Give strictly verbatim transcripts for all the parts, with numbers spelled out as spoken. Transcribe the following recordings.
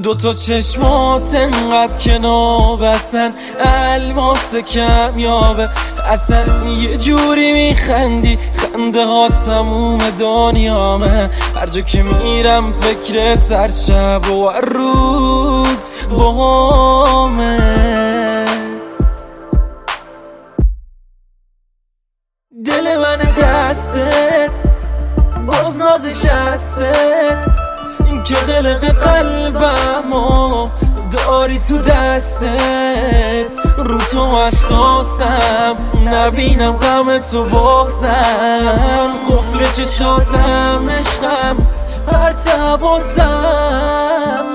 دوتا چشمات انقدر که نابسن، الماس کمیابه اصلا یه جوری میخندی، خنده ها تموم دنیامه. هر جا که میرم فکرت هر شب و هر روز باهامه. دل من دسته باز نازش هسته، این که قلق قلبمو داری تو دستت. رو تو اساسم نبینم غم تو بازم، قفل چشاتم عشقم هر توازم.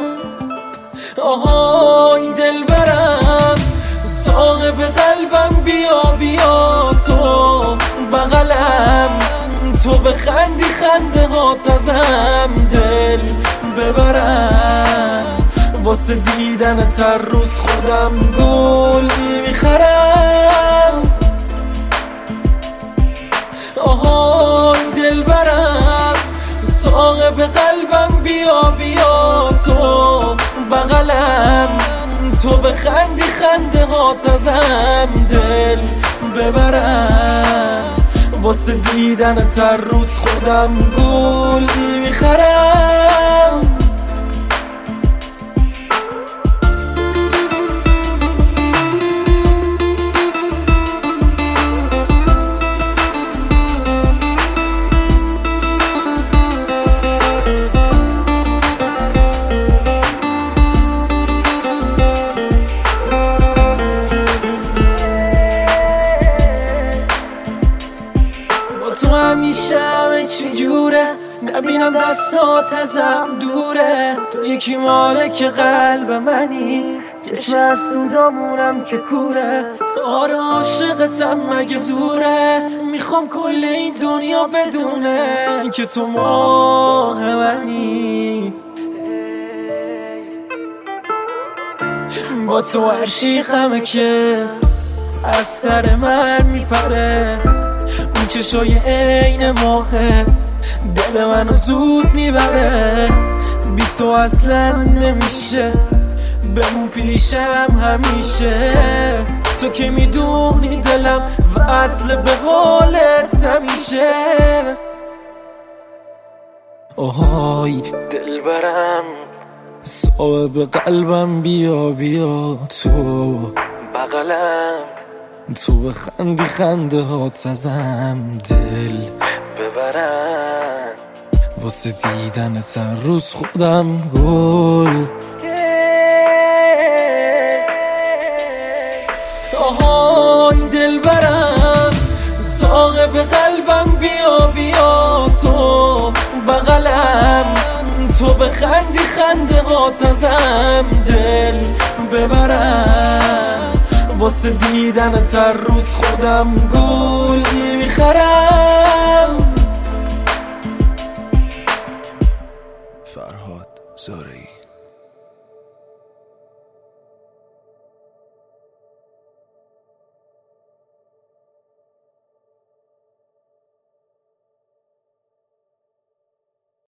آهای دل برم صاحب قلبم، بیا بیا تو بغلم، تو بخندی خنده هات ازم دل ببرم. واسه دیدن تر روز خودم گل میخرم. آهای دل برم صاحب قلبم، بیا بیا تو بغلم، تو بخندی خنده هات ازم دل ببرم. واسه دیدن تر روز خودم گل میخرم. تو همیشه همه چی جوره، نبینم دستات ازم دوره. تو یکی مالک قلب منی، چشم از سوزامونم که کوره. آره عاشقتم مگه زوره، میخوام کل این دنیا بدونه که تو ماه منی. با تو هرچی غمه که از سر من میپره، اون چشای عین ماهه دل منو زود میبره. بی تو اصلا نمیشه بمون پیشم همیشه، تو که میدونی دلم وصل به حالت همیشه. آهای دل برم صاحب قلبم، بیا بیا تو بغلم، تو بخندی خنده هات ازم دل ببرم. واسه دیدن تر روز خودم گل. آهای دل برم صاحب قلبم، بیا بیا تو بغلم، تو بخندی خنده هات ازم دل ببرم. واسه دیدن تر روز خودم گل میخرم.